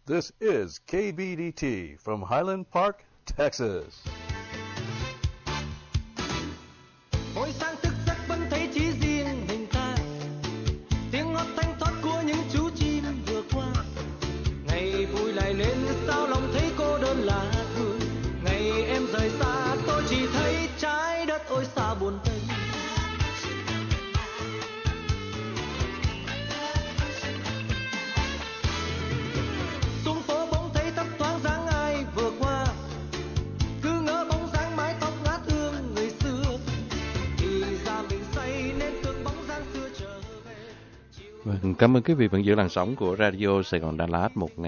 This is KBDT from Highland Park, Texas. Mỗi sáng thức giấc vẫn thấy chỉ riêng mình ta, tiếng hót thanh thoát của những chú chim vừa qua. Ngày vui lại lên sao lòng thấy cô đơn lạ thường. Ngày em rời xa tôi chỉ thấy trái đất ôi xa buồn tênh. Cảm ơn quý vị vẫn giữ làn sóng của Radio Sài Gòn Đà Lạt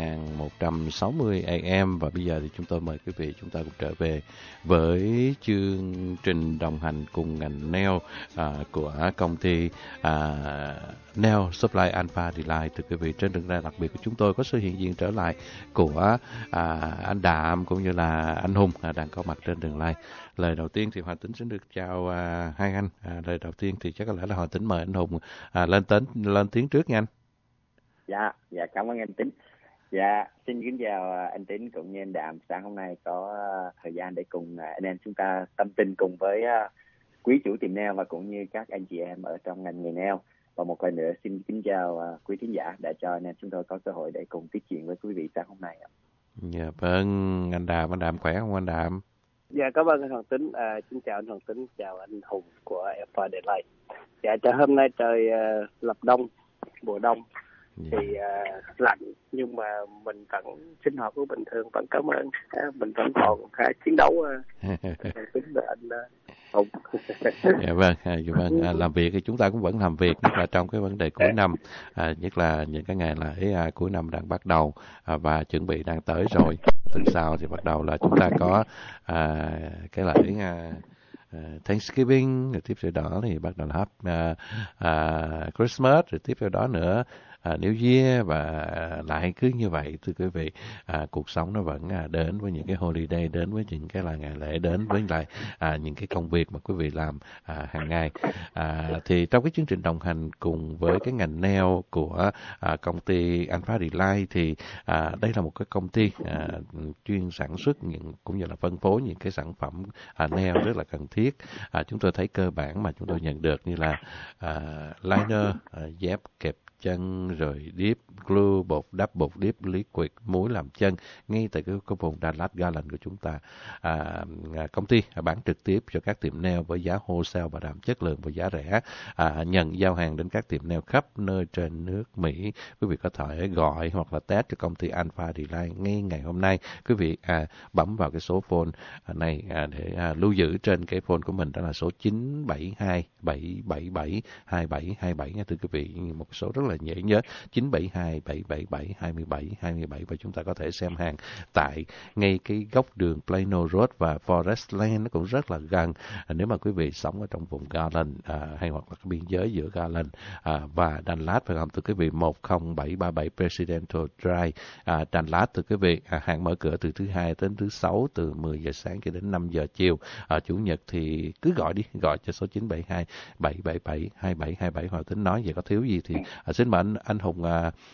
1160 AM. Và bây giờ thì chúng tôi mời quý vị chúng ta cùng trở về với chương trình đồng hành cùng ngành nail của công ty Nail Supply Alpha Delight. Thưa quý vị, trên đường ra đặc biệt của chúng tôi có sự hiện diện trở lại của anh Đạm cũng như là anh Hùng đang có mặt trên đường live. Lời đầu tiên thì Hoàng Tính xin được chào hai anh. Lời đầu tiên thì chắc có lẽ là Hoàng Tính mời anh Hùng lên tiếng trước nha anh. Dạ cảm ơn anh Tính. Dạ xin kính chào anh Tính cũng như anh Đạm. Sáng hôm nay có thời gian để cùng anh em chúng ta tâm tình cùng với quý chủ tiệm nail và cũng như các anh chị em ở trong ngành nghề nail. Và một lần nữa xin kính chào quý thính giả đã cho anh em chúng tôi có cơ hội để cùng tiếp chuyện với quý vị sáng hôm nay. Dạ vâng, anh Đạm khỏe không anh Đạm? Dạ cảm ơn anh Hoàng Tính. Xin chào anh Hoàng Tính, chào anh Hùng của Alpha Delight. Dạ cho hôm nay trời lập đông, mùa đông thì lạnh nhưng mà mình vẫn sinh hoạt của bình thường, vẫn cảm ơn mình vẫn còn chiến đấu. Tính là anh Hùng. Dạ vâng, làm việc thì chúng ta cũng vẫn làm việc, nhất là trong cái vấn đề cuối năm, nhất là những cái ngày lễ cuối năm đang bắt đầu và chuẩn bị đang tới rồi. Tuần sau thì bắt đầu là chúng ta có cái lễ Thanksgiving, rồi tiếp theo đó thì bắt đầu là Christmas, rồi tiếp theo đó nữa New Year, và lại cứ như vậy thưa quý vị, cuộc sống nó vẫn đến với những cái holiday, đến với những cái là ngày lễ, đến với lại những cái công việc mà quý vị làm hàng ngày. Thì trong cái chương trình đồng hành cùng với cái ngành nail của công ty Alpha Delight thì đây là một cái công ty chuyên sản xuất cũng như là phân phối những cái sản phẩm nail rất là cần thiết. Chúng tôi thấy cơ bản mà chúng tôi nhận được như là liner, dép kẹp chân, rồi dip, glue, bột đắp, bột dip, liquid, muối làm chân ngay tại cái vùng Đà Lạt Garland của chúng ta. Công ty bán trực tiếp cho các tiệm nail với giá wholesale bảo đảm chất lượng và giá rẻ, nhận giao hàng đến các tiệm nail khắp nơi trên nước Mỹ. Quý vị có thể gọi hoặc là test cho công ty Alpha Delight ngay ngày hôm nay. Quý vị bấm vào cái số phone này để lưu giữ trên cái phone của mình, đó là số 972 777 2727 nha thưa quý vị. Một số rất là dễ nhớ, 972 777 2727, và chúng ta có thể xem hàng tại ngay cái góc đường Plano Road và Forest Lane, nó cũng rất là gần. Nếu mà quý vị sống ở trong vùng Garland hay hoặc là cái biên giới giữa Garland và Đà Lạt, phải không thưa quý vị, 10737 Presidential Drive, Đà Lạt thưa quý vị. Hàng mở cửa từ thứ Hai đến thứ Sáu từ 10 giờ sáng cho đến 5 giờ chiều. Chủ nhật thì cứ gọi cho số 972 777 2727. Hoàng Tính nói vậy có thiếu gì thì xin mời anh Hùng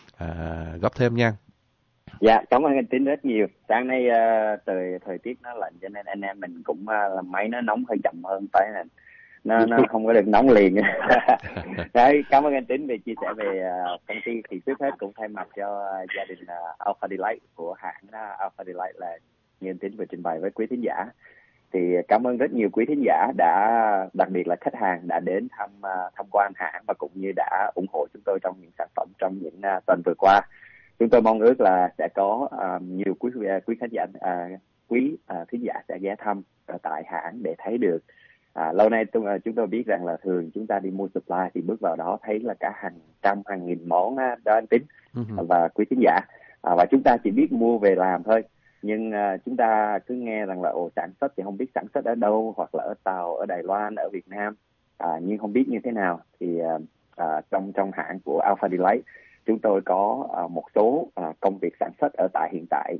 góp thêm nha. Dạ cảm ơn anh Tính rất nhiều. Sáng nay thời tiết nó lạnh cho nên anh em mình cũng làm máy nó nóng hơi chậm hơn, phải là nó không có được nóng liền. Đấy, cảm ơn anh Tính về chia sẻ về công ty. Thì trước hết cũng thay mặt cho gia đình Alpha Delight của hãng Alpha Delight là như anh Tính vừa trình bày với quý thính giả, thì cảm ơn rất nhiều quý thính giả đã, đặc biệt là khách hàng đã đến tham quan hãng và cũng như đã ủng hộ chúng tôi trong những sản phẩm trong những tuần vừa qua. Chúng tôi mong ước là sẽ có nhiều quý khán giả, thính giả sẽ ghé thăm tại hãng để thấy được. Lâu nay chúng tôi biết rằng là thường chúng ta đi mua supply thì bước vào đó thấy là cả hàng trăm hàng nghìn món đó anh Tính và quý thính giả, và chúng ta chỉ biết mua về làm thôi. Nhưng chúng ta cứ nghe rằng là sản xuất thì không biết sản xuất ở đâu, hoặc là ở Tàu, ở Đài Loan, ở Việt Nam, nhưng không biết như thế nào. Thì trong hãng của Alpha Delight chúng tôi có một số công việc sản xuất hiện tại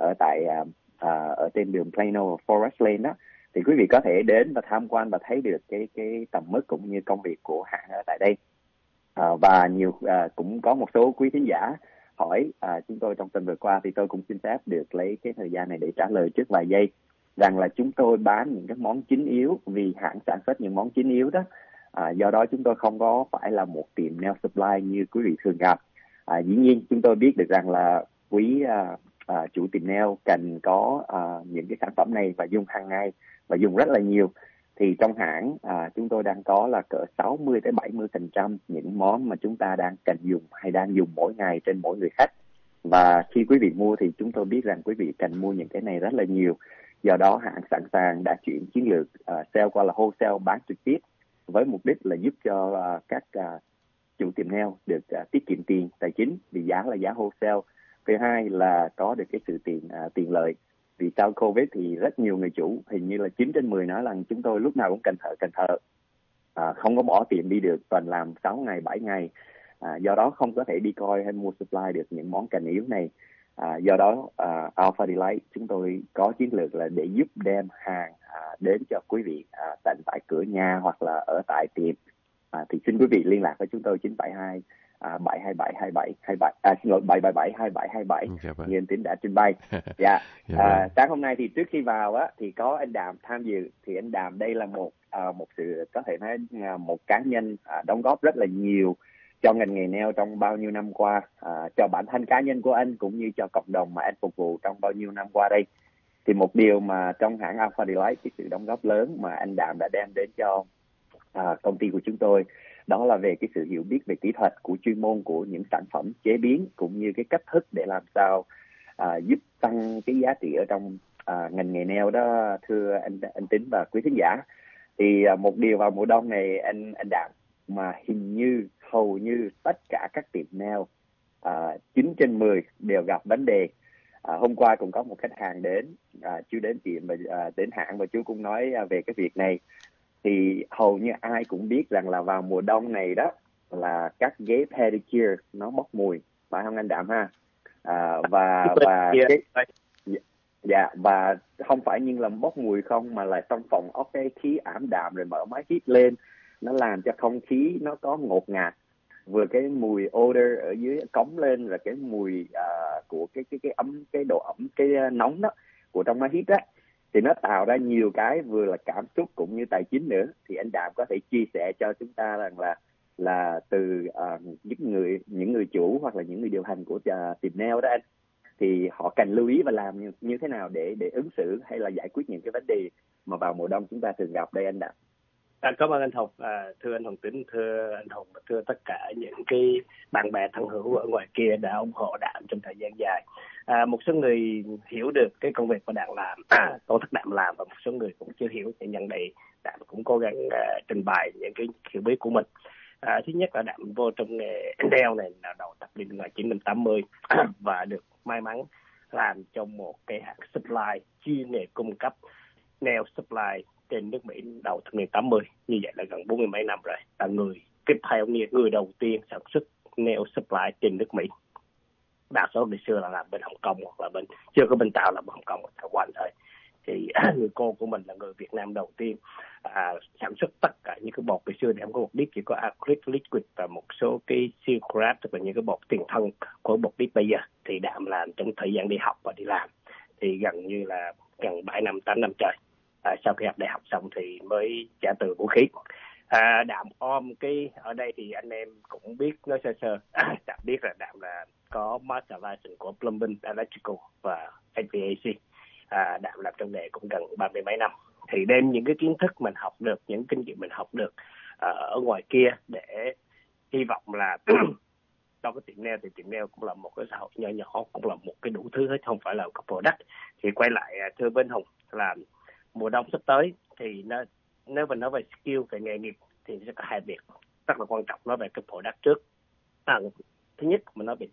ở trên đường Plano Forest Lane đó. Thì quý vị có thể đến và tham quan và thấy được cái tầm mức cũng như công việc của hãng ở tại đây. Và cũng có một số quý thính giả hỏi chúng tôi trong tuần vừa qua, thì tôi cũng xin phép được lấy cái thời gian này để trả lời trước vài giây rằng là chúng tôi bán những cái món chính yếu vì hãng sản xuất những món chính yếu đó. Do đó chúng tôi không có phải là một tiệm nail supply như quý vị thường gặp. Dĩ nhiên chúng tôi biết được rằng là quý chủ tiệm nail cần có những cái sản phẩm này và dùng hàng ngày và dùng rất là nhiều. Thì trong hãng chúng tôi đang có là cỡ 60-70% những món mà chúng ta đang cần dùng hay đang dùng mỗi ngày trên mỗi người khách. Và khi quý vị mua thì chúng tôi biết rằng quý vị cần mua những cái này rất là nhiều. Do đó hãng sẵn sàng đã chuyển chiến lược sale qua là wholesale, bán trực tiếp, với mục đích là giúp cho các chủ tiệm nail được tiết kiệm tiền tài chính vì giá là giá wholesale. Thứ hai là có được cái sự tiện lợi. Vì sau Covid thì rất nhiều người chủ, hình như là 9 trên 10 nói rằng chúng tôi lúc nào cũng cần thợ, không có bỏ tiền đi được, toàn làm 6 ngày, 7 ngày. Do đó không có thể đi coi hay mua supply được những món cần yếu này. Do đó Alpha Delight chúng tôi có chiến lược là để giúp đem hàng đến cho quý vị tận tại cửa nhà hoặc là ở tại tiệm. Thì xin quý vị liên lạc với chúng tôi 972 727 2727 xin lỗi 777 2727 như anh Tín đã trình bày. Sáng hôm nay thì trước khi vào thì có anh Đàm tham dự. Thì anh Đàm đây là một sự có thể nói một cá nhân đóng góp rất là nhiều cho ngành nghề nail trong bao nhiêu năm qua, cho bản thân cá nhân của anh cũng như cho cộng đồng mà anh phục vụ trong bao nhiêu năm qua đây. Thì một điều mà trong hãng Alpha Delight, cái sự đóng góp lớn mà anh Đàm đã đem đến cho công ty của chúng tôi, đó là về cái sự hiểu biết về kỹ thuật, của chuyên môn của những sản phẩm chế biến, cũng như cái cách thức để làm sao giúp tăng cái giá trị ở trong ngành nghề nail đó, thưa anh Tín và quý khán giả. Thì một điều vào mùa đông này anh Đàm, mà hình như hầu như tất cả các tiệm nail 9 trên 10 đều gặp vấn đề. Hôm qua cũng có một khách hàng đến, chú đến tiệm và đến hãng và chú cũng nói về cái việc này. Thì hầu như ai cũng biết rằng là vào mùa đông này đó là các ghế pedicure nó bốc mùi, phải không anh Đạm ha? Và không phải nhưng là bốc mùi không, mà là trong phòng ốc cái khí ảm đạm, rồi mở máy hít lên, nó làm cho không khí nó có ngột ngạt, vừa cái mùi odor ở dưới cống lên, rồi cái mùi của cái ấm, cái độ ẩm, cái nóng đó của trong máy hít đó, thì nó tạo ra nhiều cái vừa là cảm xúc cũng như tài chính nữa. Thì anh Đạm có thể chia sẻ cho chúng ta rằng là từ những người chủ hoặc là những người điều hành của tiệm nail đó anh, thì họ cần lưu ý và làm như thế nào để ứng xử hay là giải quyết những cái vấn đề mà vào mùa đông chúng ta thường gặp đây anh Đạm. Cảm ơn anh Hùng, thưa anh Hùng Tín, thưa anh Hùng và thưa tất cả những cái bạn bè thân hữu ở ngoài kia đã ủng hộ Đạm trong thời gian dài. Một số người hiểu được cái công việc mà Đạm làm, tổ chức Đạm làm, và một số người cũng chưa hiểu, thì nhận đây Đạm cũng cố gắng trình bày những cái hiểu biết của mình. Thứ nhất là Đạm vô trong nghề nail này là đầu thập niên 1980 và được may mắn làm trong một cái hãng supply chuyên nghề cung cấp nail supply trên nước Mỹ đầu thập niên 80. Như vậy là gần 40 mấy năm rồi, là cái pioneer, người đầu tiên sản xuất nail supply trên nước Mỹ. Đa số ngày xưa là làm bên Hồng Kông, hoặc là chưa có bên Tàu, là bên Hồng Kông và Taiwan Quan thôi. Thì người cô của mình là người Việt Nam đầu tiên sản xuất tất cả những cái bột. Ngày xưa thì không có bột đít, chỉ có acrylic liquid và một số cái silk wrap, tức là những cái bột tiền thân của bột đít bây giờ. Thì Đạm làm trong thời gian đi học và đi làm thì gần như là gần 7 năm, 8 năm trời. Sau khi học đại học xong thì mới trả từ vũ khí. Đạm ôm cái ở đây thì anh em cũng biết nói sơ. Đạm biết là Đạm là có master license của plumbing, electrical và HVAC. Đạm làm trong nghề cũng gần 30 mấy năm. Thì đem những cái kiến thức mình học được, những kinh nghiệm mình học được ở ngoài kia, để hy vọng là trong cái tiệm nail, thì tiệm nail cũng là một cái xã hội nhỏ nhỏ, cũng là một cái đủ thứ hết, không phải là một cái product. Thì quay lại thưa bên Hùng là mùa đông sắp tới thì nếu mình nói về skill, về nghề nghiệp, thì sẽ có hai việc rất là quan trọng. Nói về cái product trước. Thứ nhất mình nói về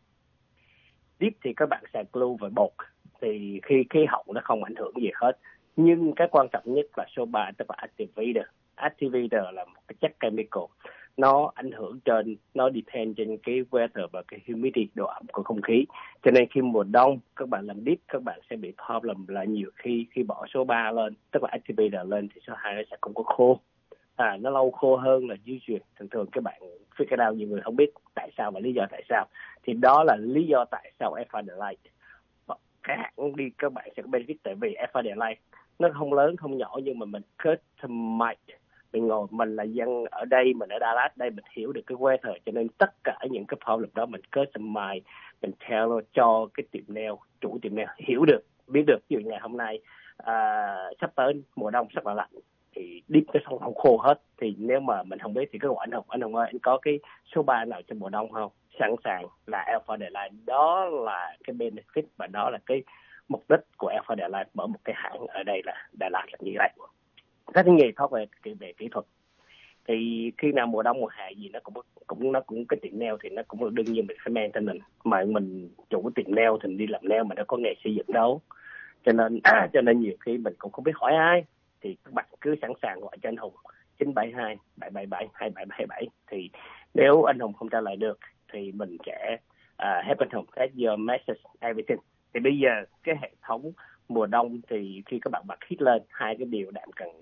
dip thì các bạn xài glue và bột, thì khi khí hậu nó không ảnh hưởng gì hết. Nhưng cái quan trọng nhất là số 3, tức là activator. Activator là một cái chất chemical, nó ảnh hưởng nó depend trên cái weather và cái humidity, độ ẩm của không khí. Cho nên khi mùa đông các bạn làm dip, các bạn sẽ bị problem là nhiều khi bỏ số 3 lên, tức là activator lên, thì số 2 nó sẽ không có khô. Nó lâu khô hơn là usual. Thường các bạn figure out, nhiều người không biết tại sao và lý do tại sao. Thì đó là lý do tại sao Alpha Delight các hãng đi các bạn sẽ có benefit, tại vì Alpha Delight nó không lớn không nhỏ, nhưng mà mình customize. Mình là dân ở đây, mình ở Dallas đây, mình hiểu được cái weather, cho nên tất cả những cái problem đó mình customize, mình tell cho cái tiệm nail, chủ tiệm nail hiểu được, biết được. Ví dụ ngày hôm nay sắp tới mùa đông rất là lạnh, thì deep cái sông không khô hết, thì nếu mà mình không biết thì cứ gọi anh Hùng ơi, anh có cái số 3 nào trong mùa đông không? Sẵn sàng là Alpha Delight. Đó là cái benefit và đó là cái mục đích của Alpha Delight mở một cái hãng ở đây là Dallas là như vậy. Các nghề thoát về kỹ thuật thì khi nào mùa đông mùa hè gì nó cũng cái tiệm nail thì nó cũng là đương nhiên mình phải maintenance, mà mình chủ tiệm nail thì đi làm nail mà nó có nghề xây dựng đâu, cho nên nhiều khi mình cũng không biết hỏi ai, thì các bạn cứ sẵn sàng gọi cho anh Hùng 972 777 2727. Thì nếu anh Hùng không trả lời được thì mình sẽ help anh Hùng take your message everything. Thì bây giờ cái hệ thống mùa đông thì khi các bạn bật hít lên, hai cái điều Đạm cần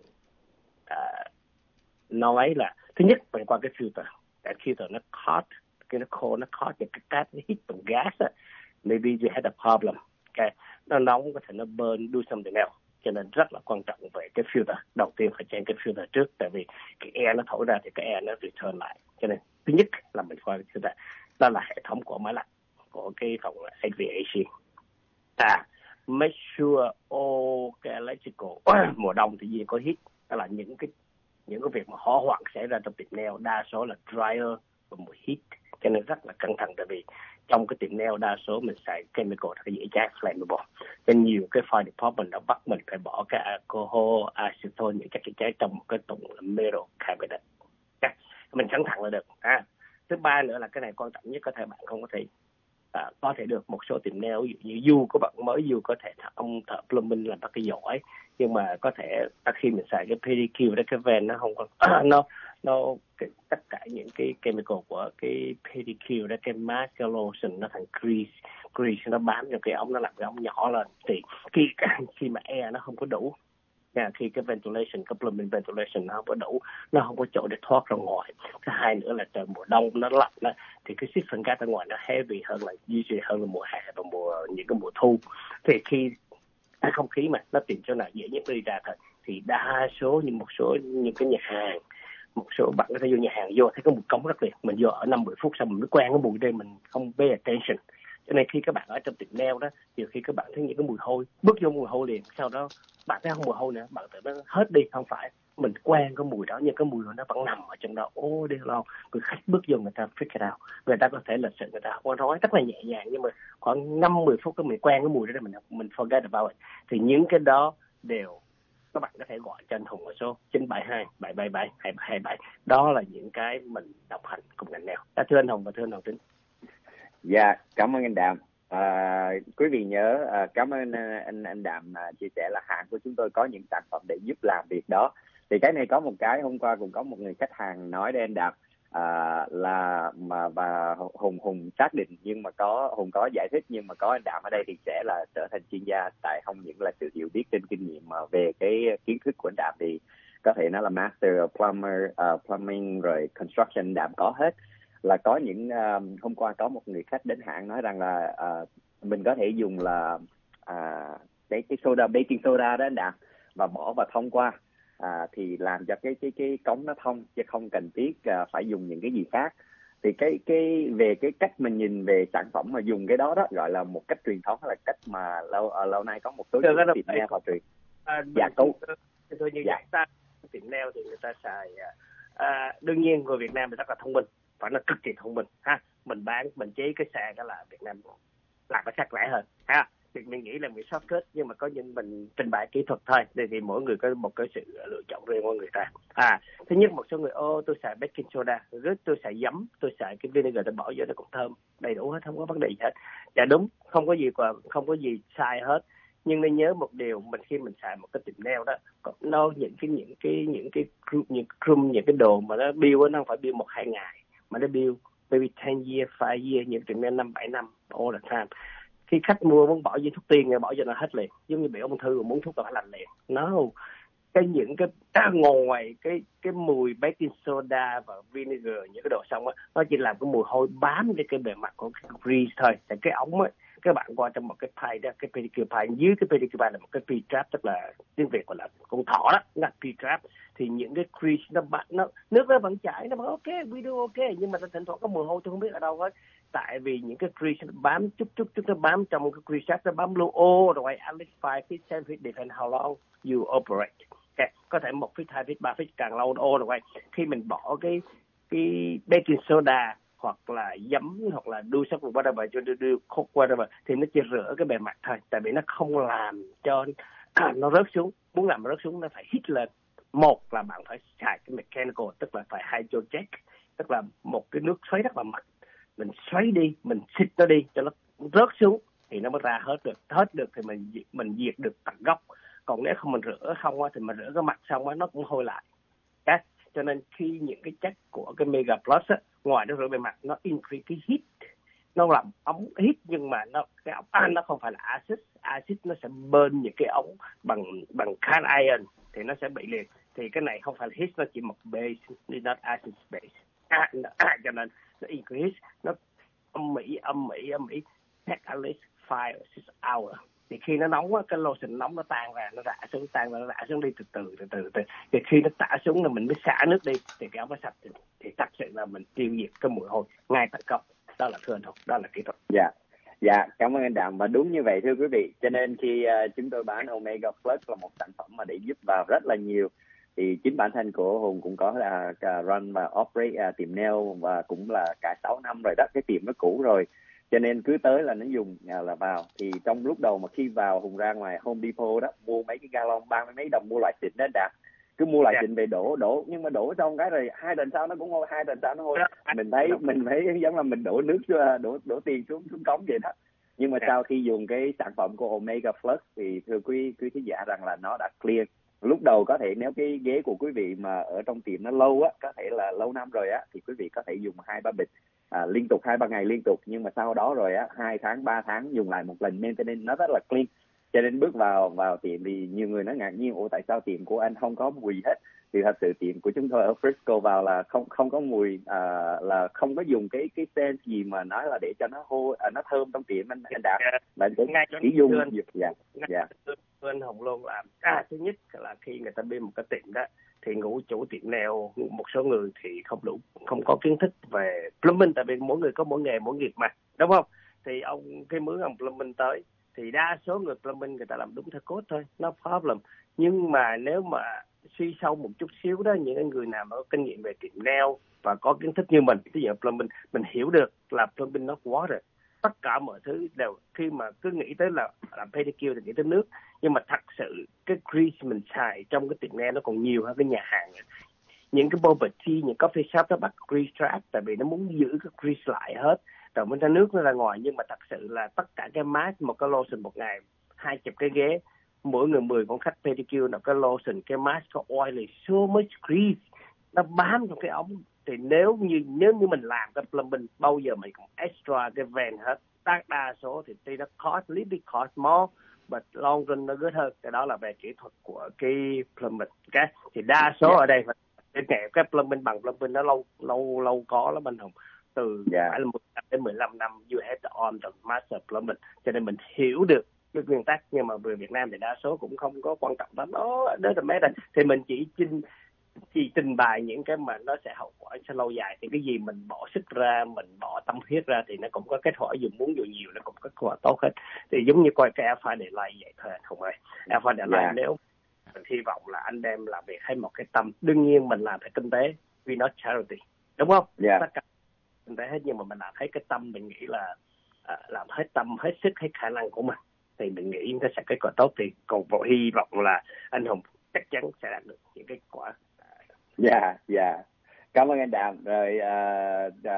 nói là thứ nhất mình qua cái filter. Cái filter nó hot, cái nó cold, nó hot, cái cát nó hít bằng gas á, maybe you had a problem. Okay. Nó nóng có thể nó burn, do something else. Cho nên rất là quan trọng về cái filter. Đầu tiên phải change cái filter trước, tại vì cái air nó thổi ra thì cái air nó return lại. Cho nên thứ nhất là mình qua cái filter. Đó là hệ thống của máy lạnh của cái phòng HVAC. Make sure all cái electrical mùa đông thì gì có heat, đó là những cái việc mà hỏa hoạn xảy ra trong tiệm nail đa số là dryer và mùi heat, cho nên rất là cẩn thận. Tại vì trong cái tiệm nail đa số mình xài chemical cái dễ cháy, flammable, nên nhiều cái fire department đã bắt mình phải bỏ cái alcohol, acetone, những chất cháy trong một cái thùng metal cabinet. Mình cẩn thận là được. Thứ ba nữa là cái này quan trọng nhất, có thể bạn không có thể được một số tiệm nail, ví dụ như du của bạn mới du có thể ông thợ plumbing làm cái giỏi, nhưng mà có thể khi mình xài cái pedicure đó, cái ven nó không còn tất cả những cái chemical của cái pedicure đó, cái mask, cái lotion nó thành grease nó bám vào cái ống, nó làm cái ống nhỏ lên. Thì khi mà air nó không có đủ, khi cái ventilation, cái plumbing ventilation nó không có đủ, nó không có chỗ để thoát ra ngoài. Thứ hai nữa là trời mùa đông nó lạnh đó, thì cái siphon gas ở ngoài nó heavy hơn là usually hơn là mùa hè và những cái mùa thu. Thì khi không khí mà nó tìm chỗ nào dễ nhất đi ra thôi, thì đa số một số những cái nhà hàng, một số bạn có thể vô nhà hàng vô thấy có mùi cống rất liệt, mình vô ở 5-10 phút xong mình mới quen cái mùi đây, mình không pay attention. Cho nên khi các bạn ở trong tiệm nail đó, nhiều khi các bạn thấy những cái mùi hôi, bước vô mùi hôi liền, sau đó bạn thấy không mùi hôi nữa, bạn tự nó hết đi. Không phải, mình quen cái mùi đó, nhưng cái mùi nó vẫn nằm ở trong đó. Đi lâu, người khách bước vô người ta figure it out, người ta có thể lịch sự, người ta không có nói rất là nhẹ nhàng, nhưng mà khoảng 5-10 phút cái mình quen cái mùi đó mình forget about it. Thì những cái đó đều các bạn có thể gọi cho anh Hùng ở số 972 777 2727. Đó là những cái mình đồng hành cùng ngành nail. Thưa anh Hùng và thưa anh Hồng Tính. Dạ, cảm ơn anh Đạm. Quý vị nhớ, cảm ơn anh Đạm chia sẻ là hãng của chúng tôi có những sản phẩm để giúp làm việc đó. Thì cái này có một cái, hôm qua cũng có một người khách hàng nói đến anh Đạm là và Hùng xác định, nhưng mà Hùng có giải thích, nhưng mà có anh Đạm ở đây thì sẽ là trở thành chuyên gia, tại không những là sự hiểu biết trên kinh nghiệm mà về cái kiến thức của anh Đạm thì có thể nó là master plumber, plumbing rồi construction, Đạm có hết. Là có những hôm qua có một người khách đến hãng nói rằng là mình có thể dùng là cái soda, baking soda đó anh Đạm, và bỏ vào thông qua thì làm cho cái cống nó thông, chứ không cần thiết phải dùng những cái gì khác. Thì cái về cái cách mình nhìn về sản phẩm mà dùng cái đó gọi là một cách truyền thống, hay là cách mà lâu nay có một số tiệm nail họ truyền. Dạ tôi như vậy ta tiệm nail thì người ta xài đương nhiên người Việt Nam thì rất là thông minh, phải là cực kỳ thông minh ha. Mình chế cái xe đó là Việt Nam làm cái sắc rẻ hơn ha. Thì mình nghĩ là mình shortcut, nhưng mà có những mình trình bày kỹ thuật thôi, thì mỗi người có một cái sự lựa chọn riêng của người ta. Thứ nhất, một số người tôi xài baking soda, rất tôi xài giấm, tôi xài cái vinegar, tôi bỏ vô nó cũng thơm, đầy đủ hết, không có vấn đề gì hết. Dạ đúng, không có gì sai hết. Nhưng nên nhớ một điều, khi mình xài một cái tiệm nail đó, nó những cái đồ mà nó bill nó không phải bill 1-2 ngày, mà nó bill maybe 10 years, 5 years, những tiệm nail 5-7 năm all the time. Khi khách mua muốn bỏ vô thuốc tiên, bỏ vô nó hết liền, giống như bị ung thư muốn thuốc là phải lành liền. No, những cái ngoài cái mùi baking soda và vinegar, những cái đồ xong á, nó chỉ làm cái mùi hôi bám trên cái bề mặt của cái grease thôi. Tại cái ống á, các bạn qua trong một cái pie đó, cái pedicure pie, dưới cái pedicure pie là một cái P-trap, tức là tiếng Việt gọi là con thỏ đó, là P-trap. Thì những cái grease nó nước nó vẫn chảy, nó vẫn ok, video ok, nhưng mà thỉnh thoảng có mùi hôi tôi không biết ở đâu hết. Tại vì những cái grease nó bám chút nó bám trong cái grease trap, nó bám luôn all the way at least 5 feet, 10 feet, depend how long you operate. Okay. Có thể 1 feet, 2 feet, 3 feet, càng lâu all the way. Khi mình bỏ cái baking soda hoặc là giấm hoặc là đu sắc whatever, cho đu cook whatever, thì nó chỉ rửa cái bề mặt thôi. Tại vì nó không làm cho nó rớt xuống. Muốn làm rớt xuống nó phải hít lên. Một là bạn phải xài cái mechanical, tức là phải hydrojet, tức là một cái nước xoáy rất là mạnh. Mình xoáy đi, mình xịt nó đi cho nó rớt xuống thì nó mới ra hết được thì mình diệt được tận gốc. Còn nếu không mình rửa không thì mình rửa cái mặt xong nó cũng hôi lại. Cho nên khi những cái chất của cái Mega Plus á, ngoài nó rửa bề mặt, nó increase cái heat, nó làm ống heat, nhưng mà cái ống nó không phải là acid nó sẽ burn những cái ống bằng cast iron thì nó sẽ bị liệt. Thì cái này không phải là heat, nó chỉ một base, not acid base. Cho nên nó increase, nó âm mỹ take at least 5 or 6 hours. Thì khi nó nóng á, cái lotion nóng nó tan ra, nó rã xuống đi từ từ. Thì khi nó tả xuống là mình mới xả nước đi thì cái ống nó sạch, thì thật sự là mình tiêu diệt cái mùi hôi ngay tại gốc. Đó là thưa anh Hùng, đó là kỹ thuật. Dạ, cảm ơn anh Đàm. Và đúng như vậy thưa quý vị, cho nên khi chúng tôi bán Omega Plus là một sản phẩm mà để giúp vào rất là nhiều. Thì chính bản thân của Hùng cũng có là run và operate tiệm nail và cũng là cả 6 năm rồi đó, cái tiệm nó cũ rồi. Cho nên cứ tới là nó dùng là vào. Thì trong lúc đầu mà khi vào, Hùng ra ngoài Home Depot đó, mua mấy cái gallon 30 mấy đồng, mua loại xịn đó Đàm. Cứ mua loại xịn về đổ, nhưng mà đổ xong cái rồi 2 tuần sau nó cũng hôi, 2 tuần sau nó hôi. Mình thấy giống là mình đổ nước, đổ tiền xuống cống vậy đó. Nhưng mà sau khi dùng cái sản phẩm của Omega Plus thì thưa quý khán giả rằng là nó đã clear. Lúc đầu có thể nếu cái ghế của quý vị mà ở trong tiệm nó lâu á, có thể là lâu năm rồi á, thì quý vị có thể dùng 2-3 bịch liên tục 2-3 ngày liên tục. Nhưng mà sau đó rồi á, 2 tháng 3 tháng dùng lại một lần nên nó rất là clean. Cho nên bước vào tiệm thì nhiều người nó ngạc nhiên, ủa tại sao tiệm của anh không có mùi hết? Thì thật sự tiệm của chúng tôi ở Frisco vào là không có mùi, là không có dùng cái scent gì mà nói là để cho nó nó thơm trong tiệm anh Đạt. Bạn chỉ dùng anh Hùng luôn là thứ nhất là khi người ta bên một cái tiệm đó thì chủ tiệm nail, một số người thì không có kiến thức về plumbing, tại vì mỗi người có mỗi nghề mỗi nghiệp mà, đúng không? Thì cái mướn ông plumbing tới thì đa số người plumbing người ta làm đúng theo code thôi, no problem. Nhưng mà nếu mà suy sâu một chút xíu đó, những người nào mà có kinh nghiệm về tiệm nail và có kiến thức như mình, ví dụ plumbing, mình hiểu được là plumbing nó water, tất cả mọi thứ đều, khi mà cứ nghĩ tới là pedicure thì nghĩ tới nước, nhưng mà thật sự cái grease mình xài trong cái tiệm nail nó còn nhiều hơn cái nhà hàng. Những cái boba tea, những coffee shop nó bắt grease trap, tại vì nó muốn giữ cái grease lại hết, rồi mới ra nước nó ra ngoài. Nhưng mà thật sự là tất cả cái mask, một cái lotion một ngày, 20 cái ghế, mỗi người 10 con khách pedicure, nào cái lotion, cái mask có oily, so much grease, nó bám trong cái ống. Thì nếu như mình làm cái plumbing, bao giờ mình cũng extra cái van hết. Đa số thì tuy nó cost, little bit cost more, but long run nó good hơn. Cái đó là về kỹ thuật của cái plumbing. Okay? Thì đa số ở đây cái plumbing bằng plumbing nó lâu có lắm anh Hùng. Từ phải là 10 đến 15 năm you have to on the master plumbing. Cho nên mình hiểu được cái nguyên tắc, nhưng mà về Việt Nam thì đa số cũng không có quan trọng lắm. Đó là mấy đây. Thì mình chỉ trình bày những cái mà nó sẽ hậu quả sẽ lâu dài. Thì cái gì mình bỏ sức ra, mình bỏ tâm huyết ra thì nó cũng có kết quả, dùng muốn dù nhiều nó cũng có kết quả tốt hết. Thì giống như coi cái Alpha Delay vậy thôi không ơi. Alpha Delay nếu mình hy vọng là anh đem làm việc hay một cái tâm, đương nhiên mình làm phải kinh tế, we not charity, đúng không? Tất cả kinh tế hết, nhưng mà mình làm hết cái tâm, mình nghĩ là làm hết tâm, hết sức, hết khả năng của mình thì mình nghĩ nó sẽ kết quả tốt. Thì còn hy vọng là anh Hùng chắc chắn sẽ đạt được những kết quả. Dạ. Cảm ơn anh Đàm. Rồi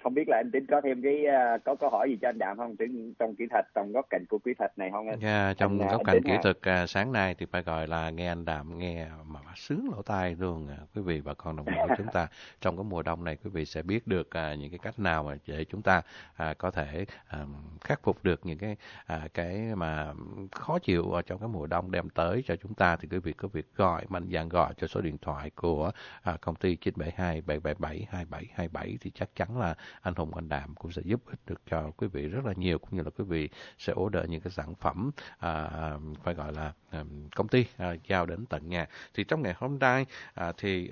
Không biết là anh Tính có thêm cái có câu hỏi gì cho anh Đạm không, trong kỹ thuật, trong góc cạnh của kỹ thuật này không anh? Trong góc anh cạnh Tính kỹ ha. thuật sáng nay thì phải gọi là nghe anh Đạm nghe mà sướng lỗ tai luôn. Quý vị bà con đồng bào của chúng ta trong cái mùa đông này, quý vị sẽ biết được những cái cách nào mà để chúng ta có thể khắc phục được những cái mà khó chịu ở trong cái mùa đông đem tới cho chúng ta. Thì quý vị có việc mạnh dạn gọi cho số điện thoại của công ty 972-777-2727 thì chắc chắn là anh Hùng, anh Đạm cũng sẽ giúp ích được cho quý vị rất là nhiều, cũng như là quý vị sẽ order những cái sản phẩm phải gọi là công ty giao đến tận nhà. Thì trong ngày hôm nay thì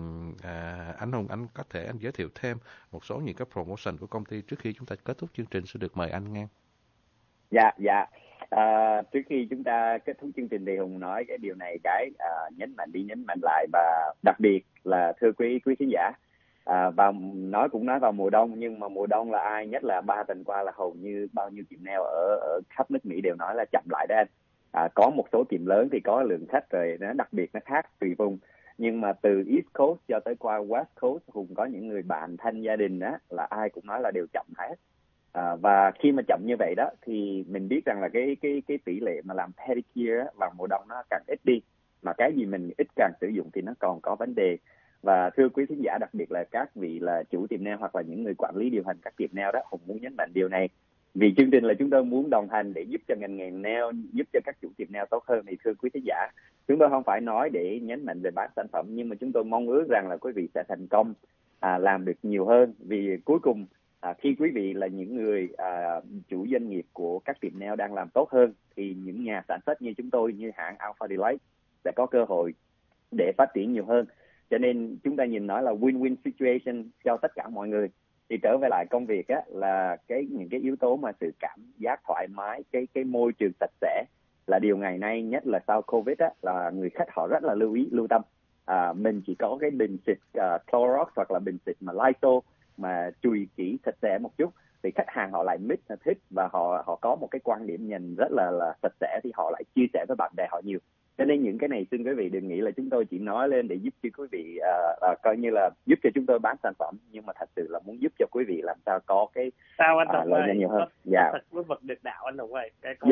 anh Hùng, anh có thể anh giới thiệu thêm một số những cái promotion của công ty trước khi chúng ta kết thúc chương trình, sẽ được mời anh nghe. Dạ. Trước khi chúng ta kết thúc chương trình thì Hùng nói cái điều này nhấn mạnh lại, và đặc biệt là thưa quý khán giả, và nói vào mùa đông, nhưng mà mùa đông là ai, nhất là 3 tuần qua là hầu như bao nhiêu tiệm nail ở khắp nước Mỹ đều nói là chậm lại đó anh. Có một số tiệm lớn thì có lượng khách rồi, nó đặc biệt nó khác tùy vùng, nhưng mà từ East Coast cho tới qua West Coast, Hùng có những người bạn thân gia đình đó là ai cũng nói là đều chậm hết. Và khi mà chậm như vậy đó thì mình biết rằng là cái tỷ lệ mà làm pedicure vào mùa đông nó càng ít đi, mà cái gì mình ít càng sử dụng thì nó còn có vấn đề. Và thưa quý khán giả, đặc biệt là các vị là chủ tiệm nail hoặc là những người quản lý điều hành các tiệm nail đó, Hùng muốn nhấn mạnh điều này. Vì chương trình là chúng tôi muốn đồng hành để giúp cho ngành nghề nail, giúp cho các chủ tiệm nail tốt hơn. Thì thưa quý khán giả, chúng tôi không phải nói để nhấn mạnh về bán sản phẩm, nhưng mà chúng tôi mong ước rằng là quý vị sẽ thành công, làm được nhiều hơn. Vì cuối cùng khi quý vị là những người chủ doanh nghiệp của các tiệm nail đang làm tốt hơn, thì những nhà sản xuất như chúng tôi, như hãng Alpha Delight sẽ có cơ hội để phát triển nhiều hơn. Cho nên chúng ta nhìn nói là win-win situation cho tất cả mọi người. Thì trở về lại công việc á, là những cái yếu tố mà sự cảm giác thoải mái, cái môi trường sạch sẽ là điều ngày nay, nhất là sau Covid á, là người khách họ rất là lưu tâm. Mình chỉ có cái bình xịt Clorox hoặc là bình xịt mà Lysol mà chùi kỹ sạch sẽ một chút thì khách hàng họ lại thích, và họ có một cái quan điểm nhìn rất là sạch sẽ, thì họ lại chia sẻ với bạn bè họ nhiều. Cho nên những cái này xin quý vị đừng nghĩ là chúng tôi chỉ nói lên để giúp cho quý vị coi như là giúp cho chúng tôi bán sản phẩm, nhưng mà thật sự là muốn giúp cho quý vị làm sao có cái lợi nhuận nhiều hơn. Dạ. Thật với vật được đạo anh Hùng ơi.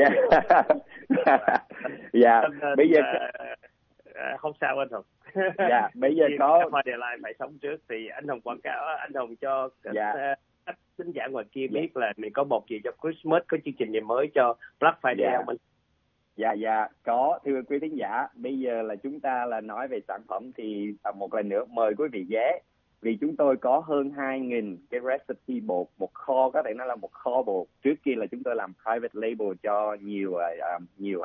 Dạ. Bây giờ không sao anh Hùng. Dạ. Bây giờ có Delight phải sống trước thì anh Hùng quảng cáo, anh Hùng cho khách thính giả ngoài kia biết là mình có một gì cho Christmas, có chương trình gì mới cho Black Friday mình. Dạ, có. Thưa quý khán giả, bây giờ là chúng ta là nói về sản phẩm thì một lần nữa mời quý vị ghé, vì chúng tôi có hơn 2.000 cái recipe bột, một kho, có thể nói là một kho bột. Trước kia là chúng tôi làm private label cho nhiều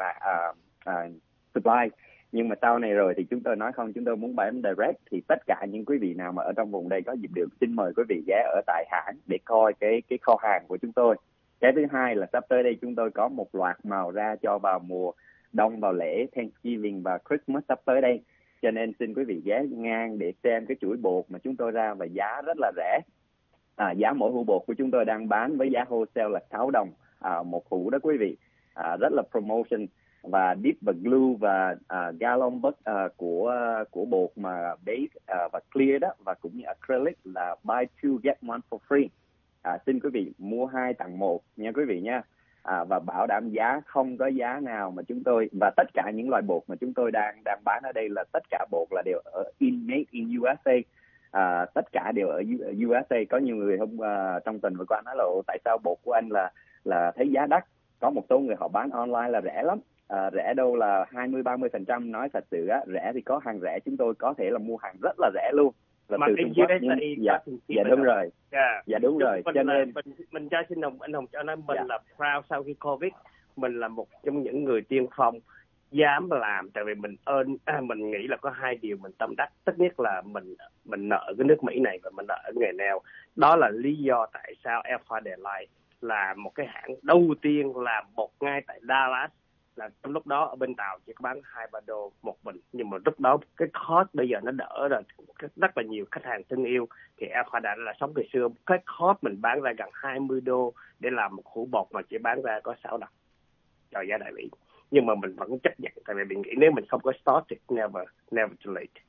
supply, nhưng mà sau này rồi thì chúng tôi nói không, chúng tôi muốn bán direct. Thì tất cả những quý vị nào mà ở trong vùng đây có dịp được, xin mời quý vị ghé ở tại hãng để coi cái kho hàng của chúng tôi. Cái thứ hai là sắp tới đây chúng tôi có một loạt màu ra cho vào mùa đông, vào lễ Thanksgiving và Christmas sắp tới đây. Cho nên xin quý vị ghé ngang để xem cái chuỗi bột mà chúng tôi ra, và giá rất là rẻ. Giá mỗi hũ bột của chúng tôi đang bán với giá wholesale là 6 đồng một hũ đó quý vị. Rất là promotion. Và dip và glue và gallon của bột mà base và clear đó, và cũng như acrylic là buy two get one for free. Xin quý vị mua 2 tặng 1 nha quý vị nha. Và bảo đảm giá không có giá nào mà chúng tôi, và tất cả những loại bột mà chúng tôi đang bán ở đây là tất cả bột là đều ở made in USA. Tất cả đều ở USA. Có nhiều người trong tuần vừa qua nói là tại sao bột của anh là thấy giá đắt. Có một số người họ bán online là rẻ lắm, rẻ đâu là 20-30%. Nói thật sự á, rẻ thì có hàng rẻ, chúng tôi có thể là mua hàng rất là rẻ luôn. Mà in USA dạ đúng rồi. Dạ đúng rồi. Cho nên mình cho xin anh Hùng cho nói mình là proud sau khi Covid, mình là một trong những người tiên phong dám làm. Tại vì mình nghĩ là có 2 điều mình tâm đắc. Tất nhất là mình nợ cái nước Mỹ này và mình nợ nghề nail. Đó là lý do tại sao Alpha Delight là một cái hãng đầu tiên làm bột ngay tại Dallas. Là trong lúc đó ở bên Tàu chỉ có bán $2-3 một bình, nhưng mà lúc đó cái cost bây giờ nó đỡ rồi, rất là nhiều khách hàng thân yêu. Thì Alpha đã là sống ngày xưa, cái cost mình bán ra gần $20 để làm một hũ bột mà chỉ bán ra có 6 đồng cho giá đại lý. Nhưng mà mình vẫn chấp nhận, tại vì mình nghĩ nếu mình không có stock thì never too late.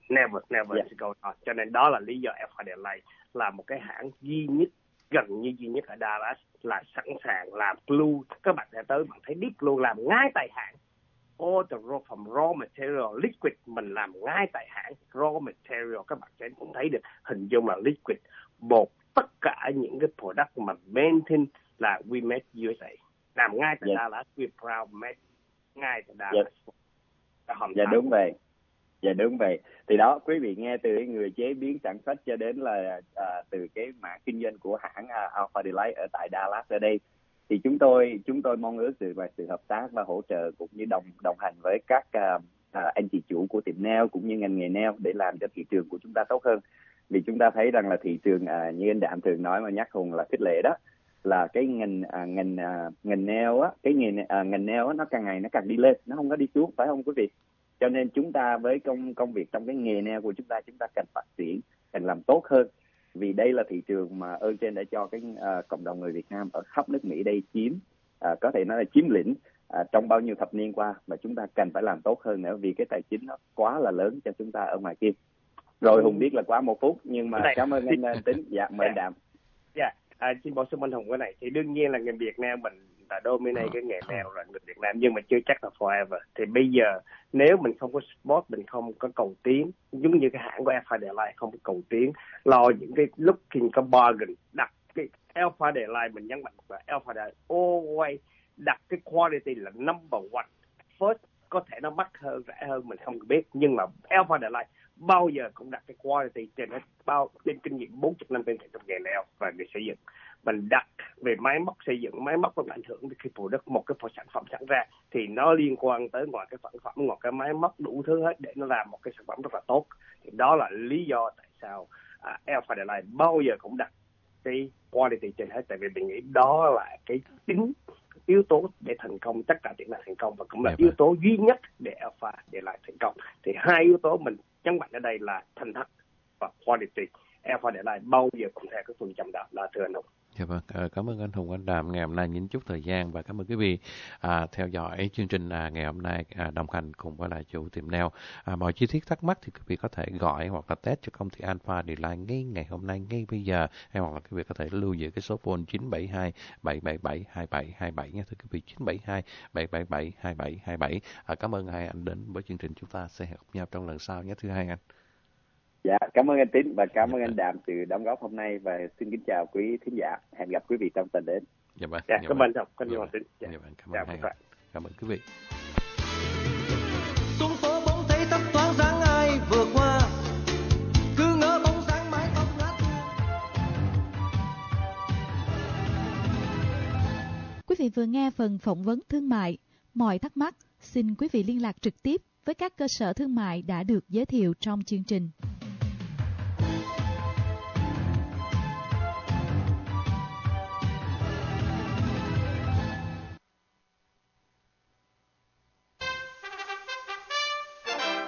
never go on. Cho nên đó là lý do Alpha Delay là một cái hãng duy nhất, gần như duy nhất ở Dallas là sẵn sàng làm glue. Các bạn sẽ tới bạn thấy deep glue làm ngay tại hãng. All the raw material liquid mình làm ngay tại hãng. Raw material các bạn sẽ cũng thấy được, hình dung là liquid, bột, tất cả những cái product mà maintain là we made USA, làm ngay tại Dallas, we proud made ngay tại Dallas. Dạ đúng vậy. Dạ đúng vậy. Thì đó, quý vị nghe từ người chế biến sản xuất cho đến là từ cái mảng kinh doanh của hãng Alpha Delay ở tại Dallas ở đây, thì chúng tôi mong ước sự hợp tác và hỗ trợ cũng như đồng hành với các anh chị chủ của tiệm nail cũng như ngành nghề nail để làm cho thị trường của chúng ta tốt hơn. Vì chúng ta thấy rằng là thị trường như anh Đạm thường nói mà nhắc Hùng là khích lệ đó, là cái ngành nail á, cái ngành nail á, nó càng ngày nó càng đi lên, nó không có đi xuống, phải không quý vị? Cho nên chúng ta với công việc trong cái nghề nail của chúng ta cần phát triển, cần làm tốt hơn, vì đây là thị trường mà ơn trên đã cho cái cộng đồng người Việt Nam ở khắp nước Mỹ đây có thể nói là chiếm lĩnh trong bao nhiêu thập niên qua, và chúng ta cần phải làm tốt hơn nữa vì cái tài chính nó quá là lớn cho chúng ta ở ngoài kia. Rồi Hùng biết là quá 1 phút, nhưng mà cảm ơn anh Tính. Dạ mời Đạm. Dạ, xin bổ sung anh Hùng cái này, thì đương nhiên là người Việt Nam mình là dominate cái nghề nail rồi, người Việt Nam, nhưng mà chưa chắc là forever. Thì bây giờ nếu mình không có support, mình không có cầu tiến, giống như cái hãng của Alpha Delay không có cầu tiến, lo những cái looking có bargain, đặt cái Alpha Delay, mình nhấn mạnh là Alpha Delay always đặt cái quality là number one. First, có thể nó mắc hơn, rẻ hơn mình không biết, nhưng mà Alpha Delay bao giờ cũng đặt cái quality trên kinh nghiệm 40 năm trong nghề nail và nghề xây dựng. Mình đặt về máy móc xây dựng, máy móc nó ảnh hưởng đến cái product, một cái sản phẩm sẵn ra thì nó liên quan tới ngoài cái sản phẩm, ngoài cái máy móc đủ thứ hết để nó làm một cái sản phẩm rất là tốt. Thì đó là lý do tại sao Alpha Delay bao giờ cũng đặt cái quality trên hết, tại vì mình nghĩ đó là cái yếu tố để thành công, tất cả tiệm nào thành công, và cũng là yếu tố duy nhất để Alpha Delay thành công. Thì hai yếu tố mình nhấn mạnh ở đây là thành thật và quality. Alpha Delay bao giờ cũng theo cái phương châm đó, là thưa anh Hùng. Dạ vâng, cảm ơn anh Hùng, anh Đạm ngày hôm nay những chút thời gian, và cảm ơn quý vị theo dõi chương trình ngày hôm nay đồng hành cùng với lại chủ tiệm nail. Mọi chi tiết thắc mắc thì quý vị có thể gọi hoặc là test cho công ty Alpha Delay ngay ngày hôm nay, ngay bây giờ, hay hoặc là quý vị có thể lưu giữ cái số phone 972 777 2727 nha thưa quý vị, 972 777 2727. Cảm ơn hai anh đến với chương trình, chúng ta sẽ gặp nhau trong lần sau nhé thưa hai anh. Dạ, cảm ơn anh Tín và cảm ơn anh Đạm sự đóng góp hôm nay, và xin kính chào quý thính giả. Hẹn gặp quý vị trong tuần đến. Dạ vâng. Cảm ơn anh Tín. Dạ vâng, cảm ơn hai anh. Cảm ơn quý vị. Xuống phố bỗng thấy thấp thoáng dáng ai vừa qua, cứ ngỡ bóng dáng mái tóc ngát. Quý vị vừa nghe phần phỏng vấn thương mại. Mọi thắc mắc, xin quý vị liên lạc trực tiếp với các cơ sở thương mại đã được giới thiệu trong chương trình.